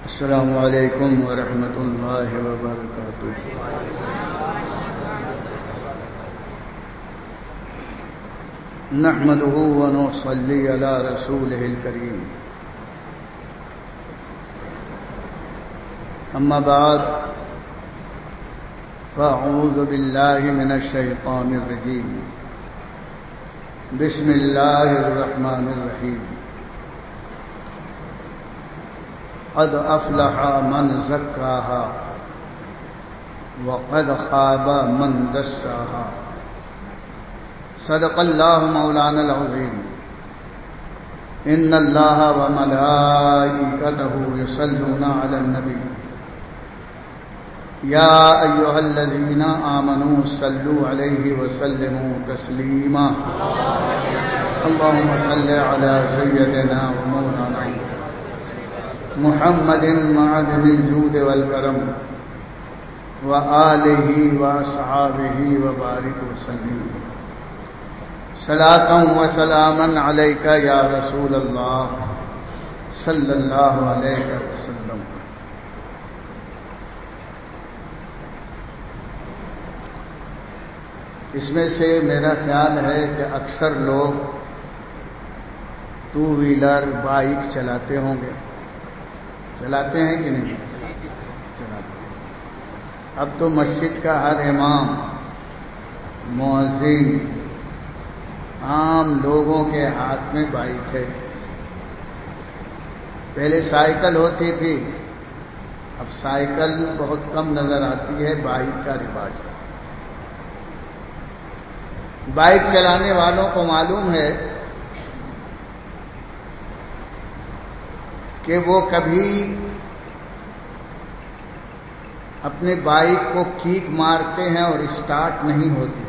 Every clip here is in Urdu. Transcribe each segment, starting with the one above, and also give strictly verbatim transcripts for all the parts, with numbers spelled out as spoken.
السلام علیکم ورحمۃ اللہ وبرکاتہ۔ نحمده ونصلي على رسوله الكريم، اما بعد فاعوذ باللہ من الشیطان الرجیم، بسم اللہ الرحمن الرحیم۔ قد افلح من زکاها وقد خاب من دساها۔ صدق اللہ مولانا العظیم۔ ان اللہ وملائکتہ یصلون علی النبی یا ایھا الذین آمنوا صلوا علیہ وسلموا تسلیما۔ اللهم صل علی سیدنا ومولانا محمد معدن الجود والکرم وآلہ واصحابہ وبارک وسلم۔ صلاۃ وسلاما علیک یا رسول اللہ صلی اللہ علیہ وسلم۔ اس میں سے میرا خیال ہے کہ اکثر لوگ ٹو ویلر بائک چلاتے ہوں گے، چلاتے ہیں کہ نہیں؟ چلاتے ہیں۔ اب تو مسجد کا ہر امام، مؤذن، عام لوگوں کے ہاتھ میں بائک ہے۔ پہلے سائیکل ہوتی تھی، اب سائیکل بہت کم نظر آتی ہے، بائک کا رواج ہے۔ بائک چلانے والوں کو معلوم ہے کہ وہ کبھی اپنے بائک کو کیک مارتے ہیں اور اسٹارٹ نہیں ہوتی،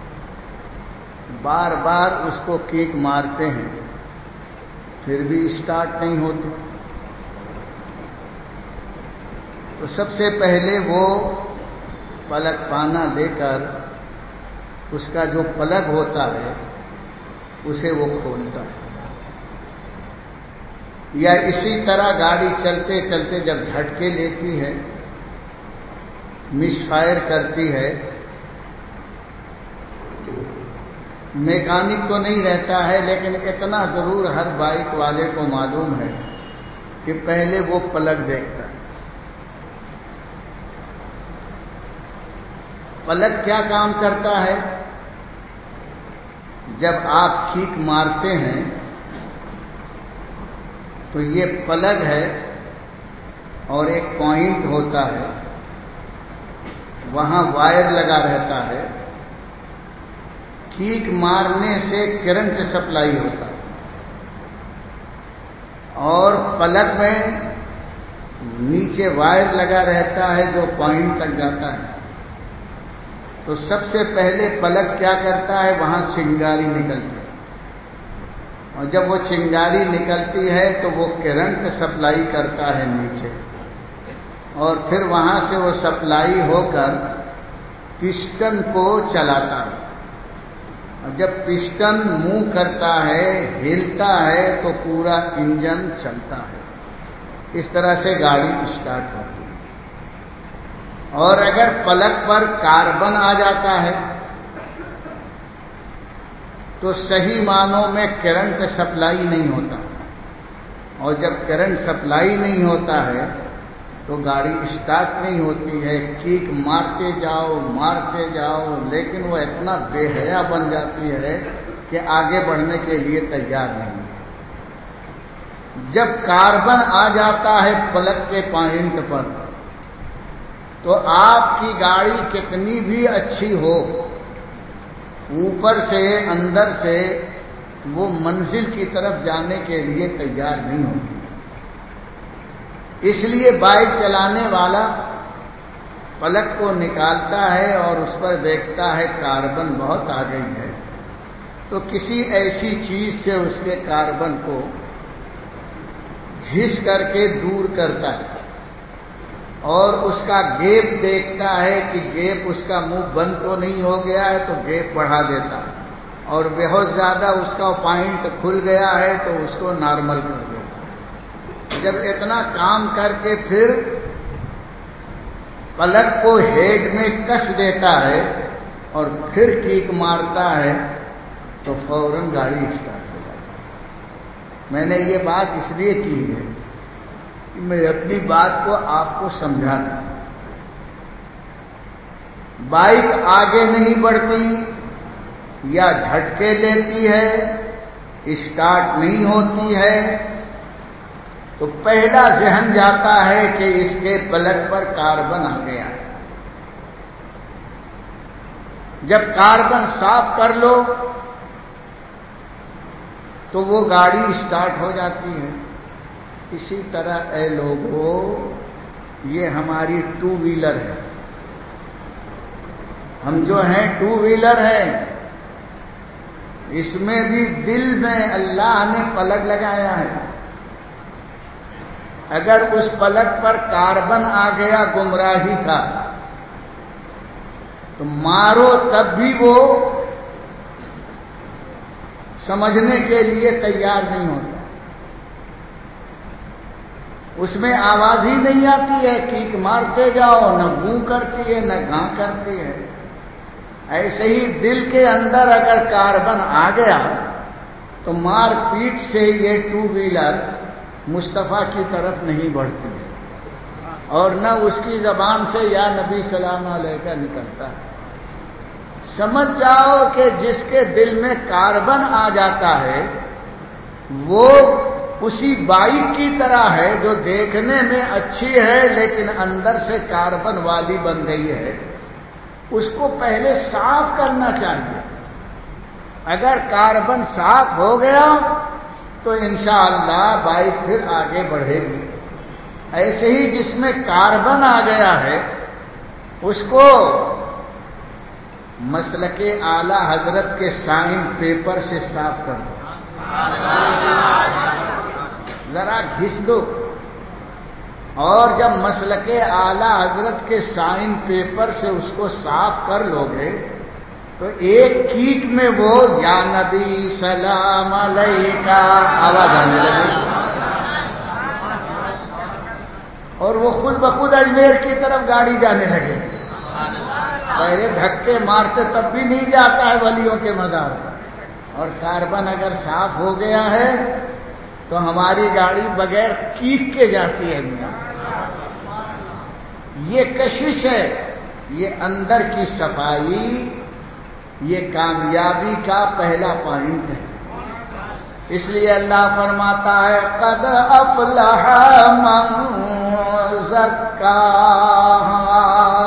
بار بار اس کو کیک مارتے ہیں پھر بھی اسٹارٹ نہیں ہوتی۔ تو سب سے پہلے وہ پلک پانا لے کر اس کا جو پلگ ہوتا ہے اسے وہ کھولتا ہے، یا اسی طرح گاڑی چلتے چلتے جب جھٹکے لیتی ہے، مس فائر کرتی ہے، میکانک تو نہیں رہتا ہے لیکن اتنا ضرور ہر بائک والے کو معلوم ہے کہ پہلے وہ پلگ دیکھتا ہے۔ پلگ کیا کام کرتا ہے؟ جب آپ کیک مارتے ہیں تو یہ پلگ ہے اور ایک پوائنٹ ہوتا ہے، وہاں وائر لگا رہتا ہے، کیک مارنے سے کرنٹ سپلائی ہوتا ہے اور پلگ میں نیچے وائر لگا رہتا ہے جو پوائنٹ تک جاتا ہے۔ تو سب سے پہلے پلگ کیا کرتا ہے؟ وہاں چنگاری نکلتی ہے، اور جب وہ چنگاری نکلتی ہے تو وہ کرنٹ سپلائی کرتا ہے نیچے، اور پھر وہاں سے وہ سپلائی ہو کر پسٹن کو چلاتا ہے، اور جب پسٹن موو کرتا ہے، ہلتا ہے تو پورا انجن چلتا ہے۔ اس طرح سے گاڑی اسٹارٹ ہوتی ہے۔ اور اگر پلگ پر کاربن آ جاتا ہے تو صحیح معنوں میں کرنٹ سپلائی نہیں ہوتا، اور جب کرنٹ سپلائی نہیں ہوتا ہے تو گاڑی اسٹارٹ نہیں ہوتی ہے۔ کیک مارتے جاؤ مارتے جاؤ لیکن وہ اتنا بے حیا بن جاتی ہے کہ آگے بڑھنے کے لیے تیار نہیں ہے۔ جب کاربن آ جاتا ہے پلگ کے پوائنٹ پر تو آپ کی گاڑی کتنی بھی اچھی ہو، اوپر سے اندر سے وہ منزل کی طرف جانے کے لیے تیار نہیں ہوتی۔ اس لیے بائک چلانے والا پلگ کو نکالتا ہے اور اس پر دیکھتا ہے کاربن بہت آ گئی ہے، تو کسی ایسی چیز سے اس کے کاربن کو گھس کر کے دور کرتا ہے، اور اس کا گیپ دیکھتا ہے کہ گیپ اس کا منہ بند تو نہیں ہو گیا ہے تو گیپ بڑھا دیتا ہے، اور بہت زیادہ اس کا پوائنٹ کھل گیا ہے تو اس کو نارمل کر دیتا ہے۔ جب اتنا کام کر کے پھر پلک کو ہیڈ میں کس دیتا ہے اور پھر کیک مارتا ہے تو فوراً گاڑی اسٹارٹ ہو جاتی ہے۔ میں نے یہ بات اس لیے کی ہے کہ میں اپنی بات کو آپ کو سمجھا دوں۔ بائک آگے نہیں بڑھتی یا جھٹکے لیتی ہے، اسٹارٹ نہیں ہوتی ہے، تو پہلا ذہن جاتا ہے کہ اس کے پلک پر کاربن آ گیا۔ جب کاربن صاف کر لو تو وہ گاڑی اسٹارٹ ہو جاتی ہے۔ اسی طرح اے لوگو، یہ ہماری ٹو ویلر ہے۔ ہم جو ہیں ٹو ویلر ہیں، اس میں بھی دل میں اللہ نے پلک لگایا ہے۔ اگر اس پلک پر کاربن آ گیا گمراہی کا تو مارو تب بھی وہ سمجھنے کے لیے تیار نہیں ہوتا۔ اس میں آواز ہی نہیں آتی ہے، کیک مارتے جاؤ، نہ گوں کرتی ہے نہ گاں کرتی ہے۔ ایسے ہی دل کے اندر اگر کاربن آ گیا تو مار پیٹ سے یہ ٹو ویلر مصطفیٰ کی طرف نہیں بڑھتی ہے، اور نہ اس کی زبان سے یا نبی سلام علیہ کا نکلتا ہے۔ سمجھ جاؤ کہ جس کے دل میں کاربن آ جاتا ہے وہ اسی بائک کی طرح ہے جو دیکھنے میں اچھی ہے لیکن اندر سے کاربن والی بن گئی ہے۔ اس کو پہلے صاف کرنا چاہیے۔ اگر کاربن صاف ہو گیا تو انشاءاللہ بائک پھر آگے بڑھے گی۔ ایسے ہی جس میں کاربن آ گیا ہے اس کو مسلک اعلی حضرت کے سائن پیپر سے صاف کر دو، ذرا گھس دو، اور جب مسلک اعلی حضرت کے سائن پیپر سے اس کو صاف کر لو گے تو ایک کیک میں وہ یا نبی سلام علیکہ آواز آنے لگے اور وہ خود بخود اجمیر کی طرف گاڑی جانے لگے۔ پہلے دھکے مارتے تب بھی نہیں جاتا ہے ولیوں کے مزار، اور کاربن اگر صاف ہو گیا ہے تو ہماری گاڑی بغیر کیک کے جاتی ہے۔ یہ کشش ہے، یہ اندر کی صفائی، یہ کامیابی کا پہلا پوائنٹ ہے۔ اس لیے اللہ فرماتا ہے قد افلح من زکاہا،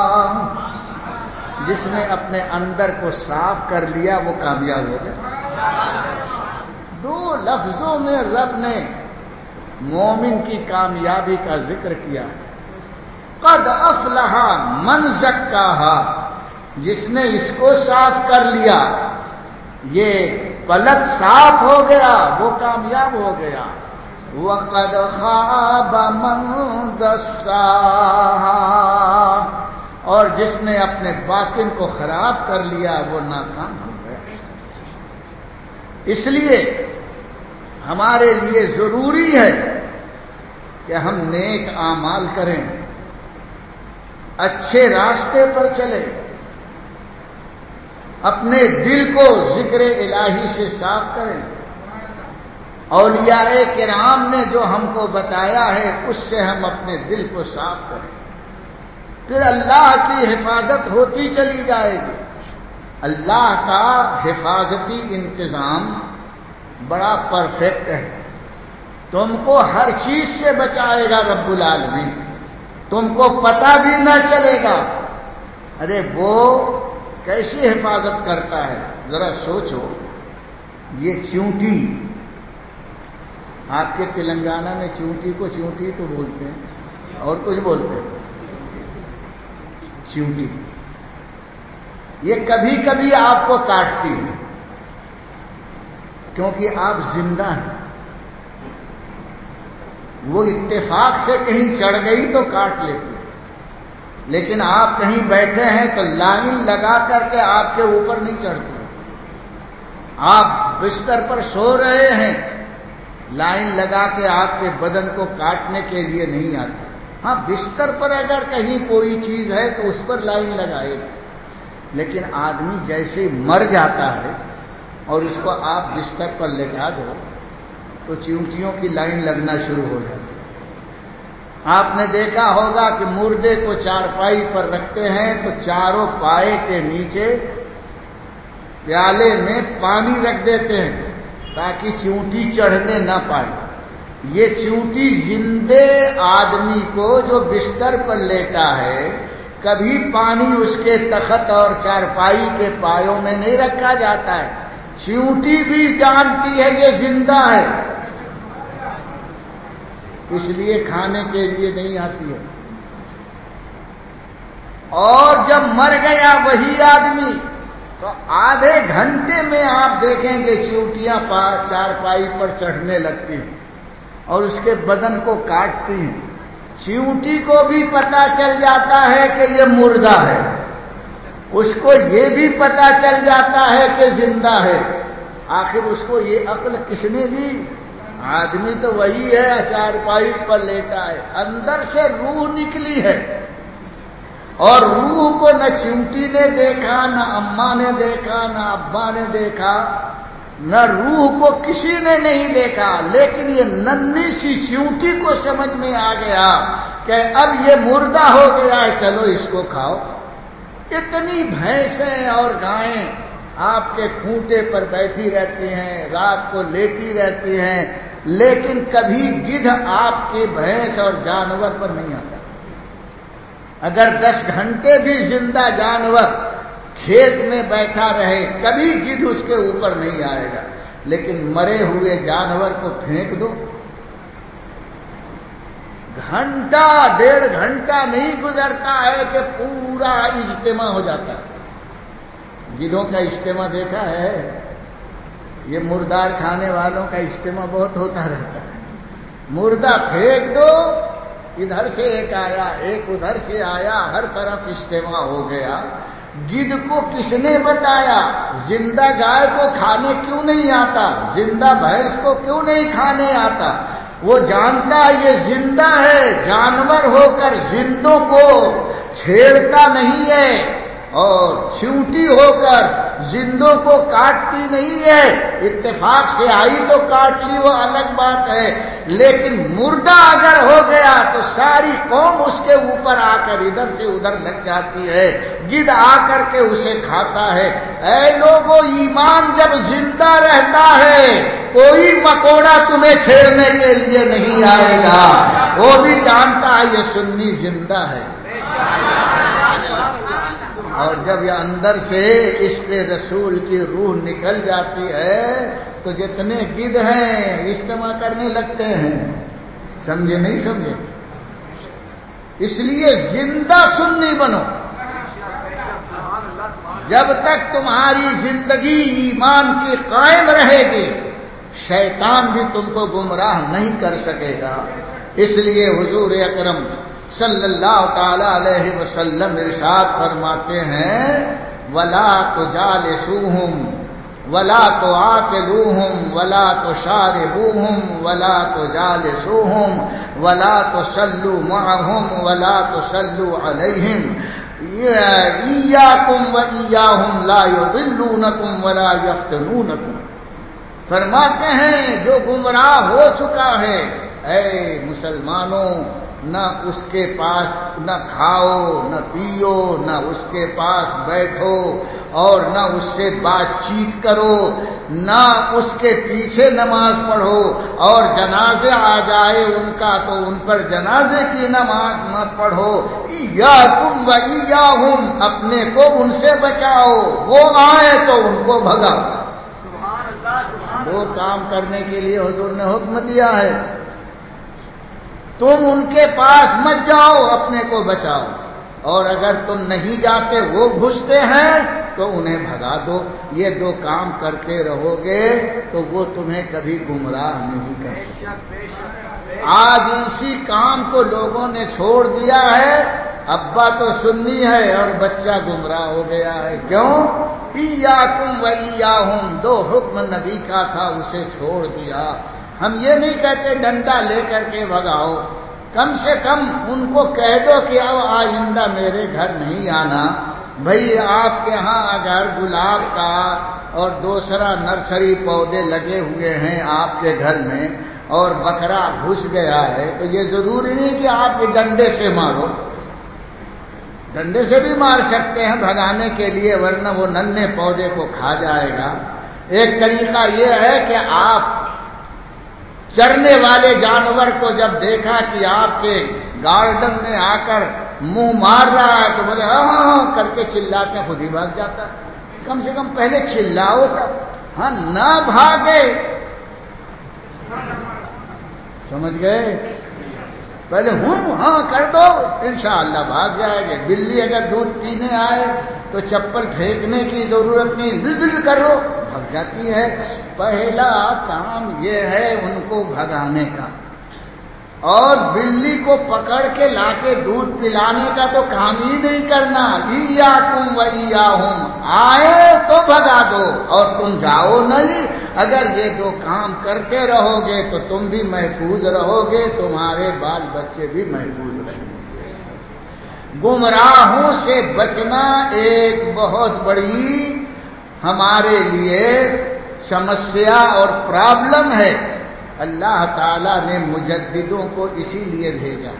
جس نے اپنے اندر کو صاف کر لیا وہ کامیاب ہو گیا۔ دو لفظوں میں رب نے مومن کی کامیابی کا ذکر کیا۔ قد افلح من زکاہا، جس نے اس کو صاف کر لیا، یہ پلک صاف ہو گیا وہ کامیاب ہو گیا۔ وقد خاب من دساہا، اور جس نے اپنے باطن کو خراب کر لیا وہ ناکام ہو گیا۔ اس لیے ہمارے لیے ضروری ہے کہ ہم نیک اعمال کریں، اچھے راستے پر چلیں، اپنے دل کو ذکر الہی سے صاف کریں، اولیاء کرام نے جو ہم کو بتایا ہے اس سے ہم اپنے دل کو صاف کریں، پھر اللہ کی حفاظت ہوتی چلی جائے گی۔ اللہ کا حفاظتی انتظام بڑا پرفیکٹ ہے، تم کو ہر چیز سے بچائے گا رب العالمین، تم کو پتہ بھی نہ چلے گا۔ ارے وہ کیسی حفاظت کرتا ہے ذرا سوچو۔ یہ چونٹی، آپ کے تلنگانہ میں چونٹی کو چونٹی تو بولتے ہیں اور کچھ بولتے ہیں، چونٹی یہ کبھی کبھی آپ کو کاٹتی ہے کیونکہ آپ زندہ ہیں، وہ اتفاق سے کہیں چڑھ گئی تو کاٹ لیتی، لیکن آپ کہیں بیٹھے ہیں تو لائن لگا کر کے آپ کے اوپر نہیں چڑھتی۔ آپ بستر پر سو رہے ہیں، لائن لگا کے آپ کے بدن کو کاٹنے کے لیے نہیں آتی. ہاں بستر پر اگر کہیں کوئی چیز ہے تو اس پر لائن لگائے, لیکن آدمی جیسے مر جاتا ہے اور اس کو آپ بستر پر لٹا دو تو چیونٹیوں کی لائن لگنا شروع ہو جاتی ہے. آپ نے دیکھا ہوگا کہ مردے کو چارپائی پر رکھتے ہیں تو چاروں پائے کے نیچے پیالے میں پانی رکھ دیتے ہیں تاکہ چیونٹی چڑھنے نہ پائے. یہ چیونٹی زندے آدمی کو جو بستر پر لیٹا ہے کبھی پانی اس کے تخت اور چارپائی کے پایوں میں نہیں رکھا جاتا ہے. چیونٹی بھی جانتی ہے یہ زندہ ہے, اس لیے کھانے کے لیے نہیں آتی ہے. اور جب مر گیا وہی آدمی تو آدھے گھنٹے میں آپ دیکھیں گے چیونٹیاں چارپائی پر چڑھنے لگتی ہیں اور اس کے بدن کو کاٹتی ہیں. چیونٹی کو بھی پتا چل جاتا ہے کہ یہ مردہ ہے, اس کو یہ بھی پتا چل جاتا ہے کہ زندہ ہے. آخر اس کو یہ عقل کس نے دی؟ آدمی تو وہی ہے چارپائی پر لیٹا ہے, اندر سے روح نکلی ہے اور روح کو نہ چیونٹی نے دیکھا, نہ اماں نے دیکھا, نہ ابا نے دیکھا, نہ روح کو کسی نے نہیں دیکھا. لیکن یہ ننھی سی چیونٹی کو سمجھ میں آ گیا کہ اب یہ مردہ ہو گیا ہے, چلو اس کو کھاؤ. اتنی بھینسیں اور گائیں آپ کے کھوٹے پر بیٹھی رہتی ہیں, رات کو لیٹی رہتی ہیں, لیکن کبھی گدھ آپ کے بھینس اور جانور پر نہیں آتا. اگر دس گھنٹے بھی زندہ جانور کھیت میں بیٹھا رہے کبھی گدھ اس کے اوپر نہیں آئے گا. لیکن مرے ہوئے جانور کو پھینک دو, گھنٹہ ڈیڑھ گھنٹہ نہیں گزرتا ہے کہ پورا اجتماع ہو جاتا ہے. گدھوں کا اجتماع دیکھا ہے؟ یہ مردار کھانے والوں کا اجتماع بہت ہوتا رہتا ہے. مردہ پھینک دو, ادھر سے ایک آیا, ایک ادھر سے آیا, ہر طرف اجتماع ہو گیا. گدھ کو کس نے بتایا زندہ گائے کو کھانے کیوں نہیں آتا, زندہ بھینس کو کیوں نہیں کھانے آتا؟ وہ جانتا یہ زندہ ہے, جانور ہو کر زندوں کو چھیڑتا نہیں ہے اور چیونٹی ہو کر زندوں کو کاٹتی نہیں ہے. اتفاق سے آئی تو کاٹ لی, وہ الگ بات ہے, لیکن مردہ اگر ہو گیا تو ساری قوم اس کے اوپر آ کر ادھر سے ادھر لگ جاتی ہے. گدھ آ کر کے اسے کھاتا ہے. اے لوگوں, ایمان جب زندہ رہتا ہے کوئی مکوڑا تمہیں چھیڑنے کے لیے نہیں آئے گا. وہ بھی جانتا ہے یہ سنی زندہ ہے. اور جب یہ اندر سے عشق رسول کی روح نکل جاتی ہے تو جتنے گدھ ہیں اجتماع کرنے لگتے ہیں. سمجھے نہیں سمجھے؟ اس لیے زندہ سنی بنو. جب تک تمہاری زندگی ایمان کی قائم رہے گی شیطان بھی تم کو گمراہ نہیں کر سکے گا. اس لیے حضور اکرم صلی اللہ تعالی علیہ وسلم ارشاد فرماتے ہیں ولا تجالسوہم ولا تعاقلوہم ولا تشاربوہم ولا تجالسوہم ولا تصلوا معہم ولا تصلوا علیہم ایاکم وایاہم لا یضلونکم ولا یفتنونکم. فرماتے ہیں جو گمراہ ہو چکا ہے, اے مسلمانوں, نہ اس کے پاس نہ کھاؤ نہ پیو, نہ اس کے پاس بیٹھو اور نہ اس سے بات چیت کرو, نہ اس کے پیچھے نماز پڑھو, اور جنازے آ جائے ان کا تو ان پر جنازے کی نماز مت پڑھو. ایاکم و ایاہم, اپنے کو ان سے بچاؤ, وہ آئے تو ان کو بھگاؤ. وہ کام کرنے کے لیے حضور نے حکم دیا ہے. تم ان کے پاس مت جاؤ, اپنے کو بچاؤ, اور اگر تم نہیں جاتے وہ گھستے ہیں تو انہیں بھگا دو. یہ دو کام کرتے رہو گے تو وہ تمہیں کبھی گمراہ نہیں کر سکتے. آج اسی کام کو لوگوں نے چھوڑ دیا ہے. ابا تو سنی ہے اور بچہ گمراہ ہو گیا ہے. کیوں؟ ایاکم و ایاہم, دو حکم نبی کا تھا اسے چھوڑ دیا. ہم یہ نہیں کہتے ڈنڈا لے کر کے بھگاؤ، کم سے کم ان کو کہہ دو کہ اب آئندہ میرے گھر نہیں آنا۔ بھئی آپ کے ہاں اگر گلاب کا اور دوسرا نرسری پودے لگے ہوئے ہیں آپ کے گھر میں اور بکرا گھس گیا ہے تو یہ ضروری نہیں کہ آپ کے ڈنڈے سے مارو، ڈنڈے سے بھی مار سکتے ہیں بھگانے کے لیے، ورنہ وہ ننھے پودے کو کھا جائے گا۔ ایک طریقہ یہ ہے کہ آپ چرنے والے جانور کو جب دیکھا کہ آپ کے گارڈن میں آ کر منہ مار رہا ہے تو بولے ہاں کر کے چلاتے ہیں، خود ہی بھاگ جاتا ہے۔ کم سے کم پہلے چلاؤ تب، ہاں نہ بھاگے، سمجھ گئے؟ پہلے ہوں ہاں کر دو انشاءاللہ بھاگ جائے گے۔ بلی اگر دودھ پینے آئے تو چپل پھینکنے کی ضرورت نہیں، بل بل کرو بھگ جاتی ہے۔ پہلا کام یہ ہے ان کو بھگانے کا، اور بلی کو پکڑ کے لا کے دودھ پلانے کا تو کام ہی نہیں کرنا۔ ایاکم و ایاہم، آئے تو بھگا دو اور تم جاؤ نہیں۔ اگر یہ دو کام کرتے رہو گے تو تم بھی محفوظ رہو گے، تمہارے بال بچے بھی محفوظ رہیں گے۔ گمراہوں سے بچنا ایک بہت بڑی ہمارے لیے سمسیا اور پرابلم ہے۔ اللہ تعالیٰ نے مجددوں کو اسی لیے بھیجا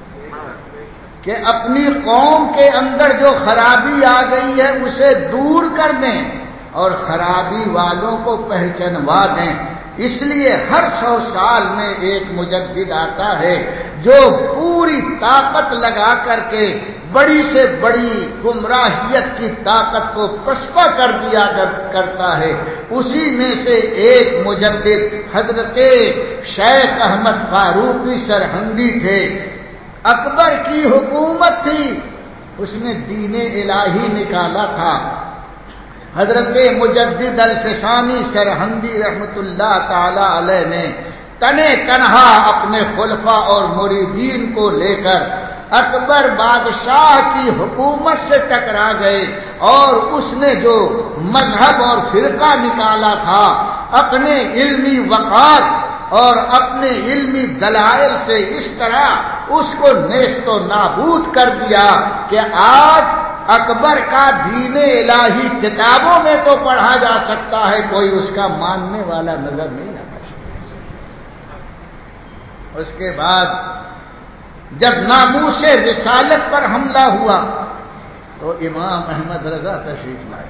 کہ اپنی قوم کے اندر جو خرابی آ گئی ہے اسے دور کر دیں اور خرابی والوں کو پہچنوا دیں۔ اس لیے ہر سو سال میں ایک مجدد آتا ہے جو پوری طاقت لگا کر کے بڑی سے بڑی گمراہیت کی طاقت کو پسپا کر دیا کرتا ہے۔ اسی میں سے ایک مجدد حضرت شیخ احمد فاروقی سرہنگی تھے۔ اکبر کی حکومت تھی، اس نے دین الہی نکالا تھا۔ حضرت مجدد الفسانی سرہندی رحمت اللہ تعالی علیہ نے تنے تنہا اپنے خلفاء اور مریدین کو لے کر اکبر بادشاہ کی حکومت سے ٹکرا گئے، اور اس نے جو مذہب اور فرقہ نکالا تھا اپنے علمی وقار اور اپنے علمی دلائل سے اس طرح اس کو نیست و نابود کر دیا کہ آج اکبر کا دین الہی کتابوں میں تو پڑھا جا سکتا ہے، کوئی اس کا ماننے والا نظر نہیں آتا۔ اس کے بعد جب ناموس رسالت پر حملہ ہوا تو امام احمد رضا تشریف لائے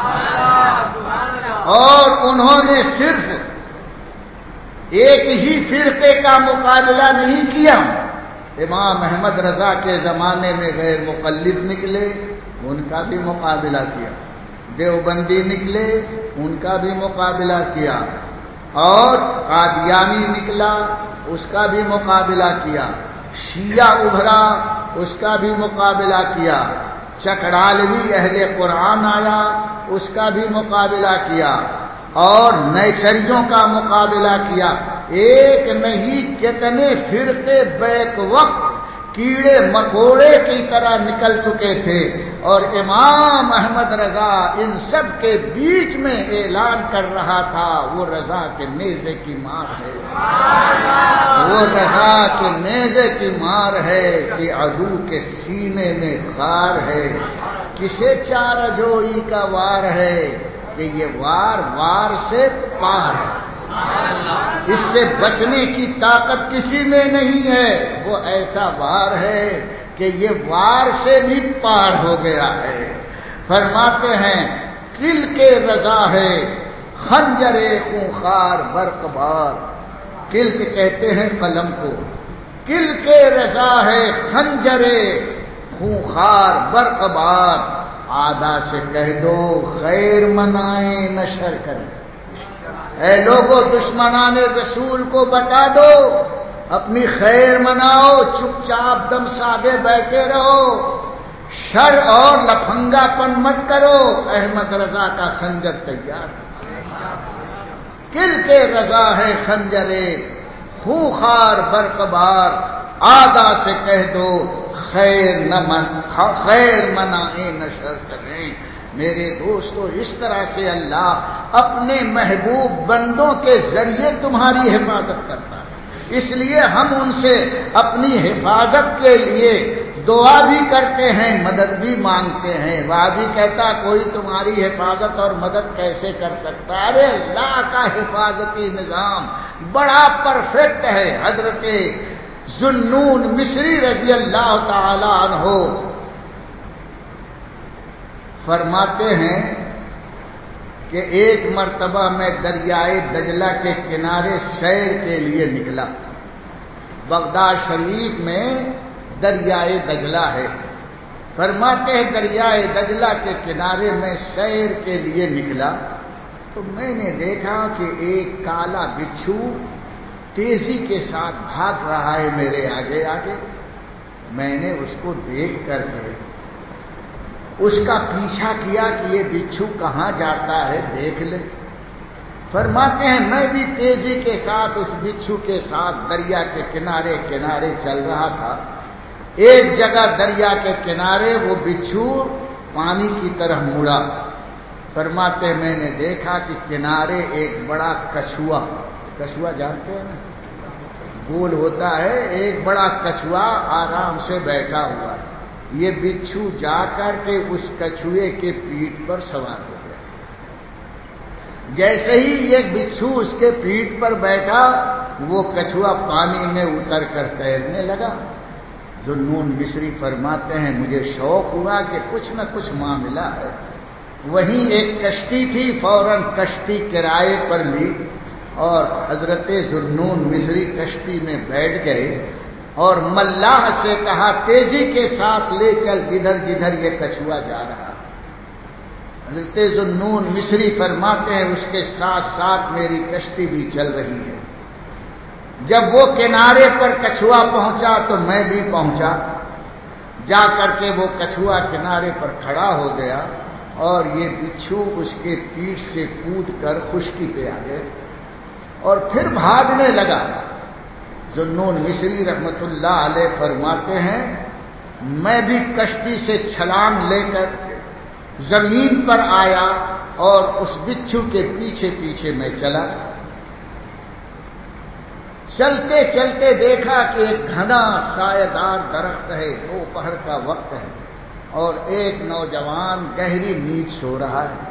اور انہوں نے صرف ایک ہی فرقے کا مقابلہ نہیں کیا۔ امام احمد رضا کے زمانے میں غیر مقلد نکلے، ان کا بھی مقابلہ کیا، دیوبندی نکلے، ان کا بھی مقابلہ کیا، اور قادیانی نکلا، اس کا بھی مقابلہ کیا، شیعہ ابھرا، اس کا بھی مقابلہ کیا، چکڑالوی اہل قرآن آیا، اس کا بھی مقابلہ کیا، اور نیچریوں کا مقابلہ کیا۔ ایک نہیں کتنے فرقے بیک وقت کیڑے مکوڑے کی طرح نکل چکے تھے، اور امام احمد رضا ان سب کے بیچ میں اعلان کر رہا تھا وہ رضا کے نیزے کی مار ہے، وہ رضا کے نیزے کی مار ہے کہ عدو کے سینے میں خار ہے، کسے چارہ جوئی کا وار ہے کہ یہ وار وار سے پار ہے، اس سے بچنے کی طاقت کسی میں نہیں ہے، وہ ایسا وار ہے کہ یہ وار سے بھی پار ہو گیا ہے۔ فرماتے ہیں کل کے رضا ہے خنجر خونخوار برق بار، کل کے کہتے ہیں قلم کو، کل کے رضا ہے خنجر خونخوار برق بار، آدھا سے کہہ دو خیر منائیں نشر کریں۔ اے لوگوں دشمنان رسول کو بتا دو اپنی خیر مناؤ، چپ چاپ دم سادے بیٹھے رہو، شر اور لفنگا پن مت کرو، احمد رضا کا خنجر تیار ہے۔ کل کے رضا ہے خنجرے خونخوار برق بار، آدھا سے کہہ دو خیر نہ من خیر منائیں نشر کریں۔ میرے دوستو اس طرح سے اللہ اپنے محبوب بندوں کے ذریعے تمہاری حفاظت کرتا ہے. اس لیے ہم ان سے اپنی حفاظت کے لیے دعا بھی کرتے ہیں, مدد بھی مانگتے ہیں. وہ بھی کہتا کوئی تمہاری حفاظت اور مدد کیسے کر سکتا؟ ارے اللہ کا حفاظتی نظام بڑا پرفیکٹ ہے. حضرت ذوالنون مصری رضی اللہ تعالی عنہ فرماتے ہیں کہ ایک مرتبہ میں دریائے دجلہ کے کنارے سیر کے لیے نکلا. بغداد شریف میں دریائے دجلہ ہے. فرماتے ہیں دریائے دجلہ کے کنارے میں سیر کے لیے نکلا تو میں نے دیکھا کہ ایک کالا بچھو تیزی کے ساتھ بھاگ رہا ہے میرے آگے آگے. میں نے اس کو دیکھ کر کے اس کا پیچھا کیا کہ یہ بچھو کہاں جاتا ہے دیکھ لے. فرماتے ہیں میں بھی تیزی کے ساتھ اس بچھو کے ساتھ دریا کے کنارے کنارے چل رہا تھا. ایک جگہ دریا کے کنارے وہ بچھو پانی کی طرف مڑا. فرماتے ہیں میں نے دیکھا کہ کنارے ایک بڑا کچھوا, کچھوا جانتے ہیں نا, گول ہوتا ہے, ایک بڑا کچھوا آرام سے بیٹھا ہوا ہے. یہ بچھو جا کر کے اس کچھوے کے پیٹھ پر سوار ہو گیا. جیسے ہی یہ بچھو اس کے پیٹھ پر بیٹھا وہ کچھوا پانی میں اتر کر تیرنے لگا. ذوالنون مصری فرماتے ہیں مجھے شوق ہوا کہ کچھ نہ کچھ معاملہ ہے. وہیں ایک کشتی تھی, فوراً کشتی کرائے پر لی اور حضرت ذوالنون مصری کشتی میں بیٹھ گئے اور ملاح سے کہا تیزی کے ساتھ لے چل جدھر جدھر یہ کچھوا جا رہا. حضرت ذوالنون مصری فرماتے ہیں اس کے ساتھ ساتھ میری کشتی بھی چل رہی ہے. جب وہ کنارے پر کچھوا پہنچا تو میں بھی پہنچا. جا کر کے وہ کچھوا کنارے پر کھڑا ہو گیا اور یہ بچھو اس کے پیٹھ سے کود کر خشکی پہ آ گئے اور پھر بھاگنے لگا. ذوالنون مصری رحمت اللہ علیہ فرماتے ہیں میں بھی کشتی سے چھلانگ لے کر زمین پر آیا اور اس بچھو کے پیچھے پیچھے میں چلا. چلتے چلتے دیکھا کہ ایک گھنا سایہ دار درخت ہے, دوپہر کا وقت ہے اور ایک نوجوان گہری نیند سو رہا ہے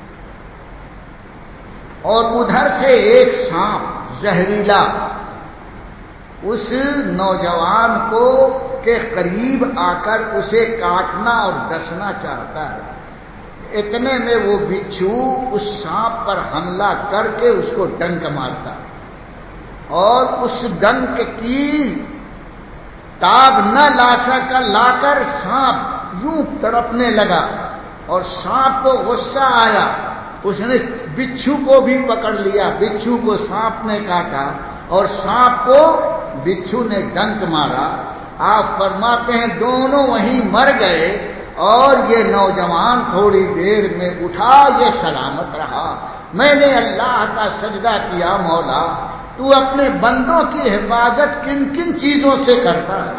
اور ادھر سے ایک سانپ زہریلا اس نوجوان کو کے قریب آ کر اسے کاٹنا اور ڈسنا چاہتا ہے. اتنے میں وہ بچھو اس سانپ پر حملہ کر کے اس کو ڈنک مارتا اور اس ڈنک کی تاب نہ لا سکا لا کر سانپ یوں تڑپنے لگا اور سانپ کو غصہ آیا. اس نے بچھو کو بھی پکڑ لیا, بچھو کو سانپ نے کاٹا اور سانپ کو بچھو نے ڈنک مارا. آپ فرماتے ہیں دونوں وہیں مر گئے اور یہ نوجوان تھوڑی دیر میں اٹھا, یہ سلامت رہا. میں نے اللہ کا سجدہ کیا مولا تو اپنے بندوں کی حفاظت کن کن چیزوں سے کرتا ہے.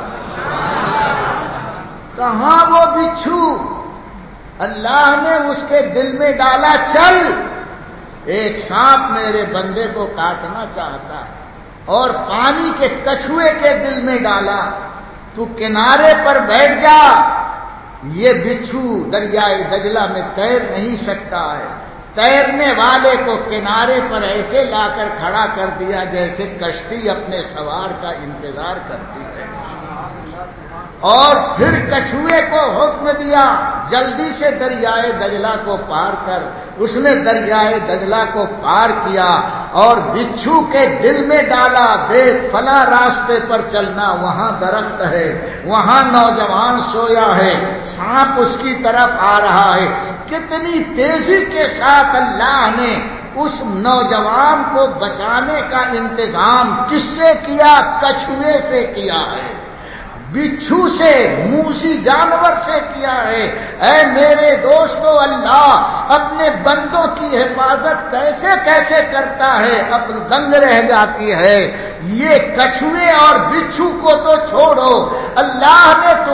کہاں وہ بچھو اللہ نے اس کے دل میں ڈالا چل ایک سانپ میرے بندے کو کاٹنا چاہتا ہے, اور پانی کے کچھوے کے دل میں ڈالا تو کنارے پر بیٹھ جا. یہ بچھو دریائے دجلہ میں تیر نہیں سکتا ہے. تیرنے والے کو کنارے پر ایسے لا کر کھڑا کر دیا جیسے کشتی اپنے سوار کا انتظار کرتی ہے, اور پھر کچھوے کو حکم دیا جلدی سے دریائے دجلہ کو پار کر. اس نے دریائے دجلہ کو پار کیا اور بچھو کے دل میں ڈالا دیکھ فلاں راستے پر چلنا, وہاں درخت ہے, وہاں نوجوان سویا ہے, سانپ اس کی طرف آ رہا ہے. کتنی تیزی کے ساتھ اللہ نے اس نوجوان کو بچانے کا انتظام کس سے کیا؟ کچھوے سے کیا ہے, بچھو سے, موسی جانور سے کیا ہے. اے میرے دوستو اللہ اپنے بندوں کی حفاظت کیسے کیسے کرتا ہے, اپنی دنگ رہ جاتی ہے. یہ کچھوے اور بچھو کو تو چھوڑو, اللہ نے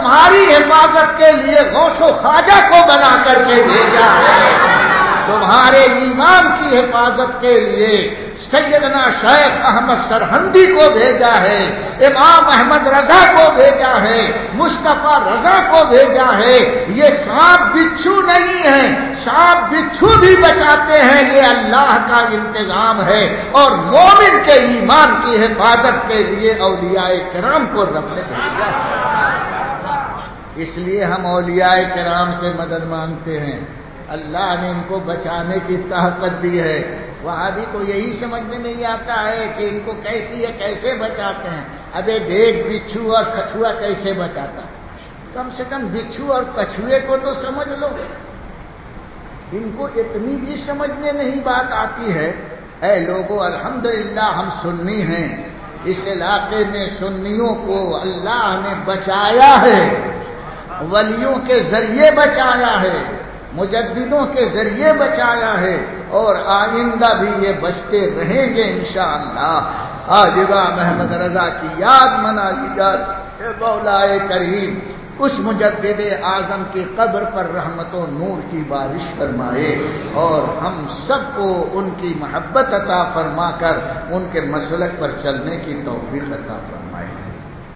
تمہاری حفاظت کے لیے غوث و خواجہ کو بنا کر کے بھیجا ہے، تمہارے ایمان کی حفاظت کے لیے سیدنا شیخ احمد سرہندی کو بھیجا ہے، امام احمد رضا کو بھیجا ہے، مصطفیٰ رضا کو بھیجا ہے۔ یہ سانپ بچھو نہیں ہے، سانپ بچھو بھی بچاتے ہیں، یہ اللہ کا انتظام ہے، اور مومن کے ایمان کی حفاظت کے لیے اولیاء کرام کو رب نے بھیجا ہے۔ اس لیے ہم اولیاء کرام سے مدد مانگتے ہیں، اللہ نے ان کو بچانے کی طاقت دی ہے۔ وہابی کو یہی سمجھ میں نہیں آتا ہے کہ ان کو کیسی ہے، کیسے بچاتے ہیں۔ ابے دیکھ بچھو اور کچھوا کیسے بچاتا ہے، کم سے کم بچھو اور کچھوے کو تو سمجھ لو۔ ان کو اتنی بھی سمجھ میں نہیں بات آتی ہے۔ اے لوگوں، الحمدللہ ہم سنی ہیں، اس علاقے میں سنیوں کو اللہ نے بچایا ہے، ولیوں کے ذریعے بچایا ہے، مجددوں کے ذریعے بچایا ہے، اور آئندہ بھی یہ بچتے رہیں گے انشاءاللہ۔ آج امام احمد رضا کی یاد منائی جائے، اے مولا کریم اس مجدد اعظم کی قبر پر رحمت و نور کی بارش فرمائے، اور ہم سب کو ان کی محبت عطا فرما کر ان کے مسلک پر چلنے کی توفیق عطا فرمائے۔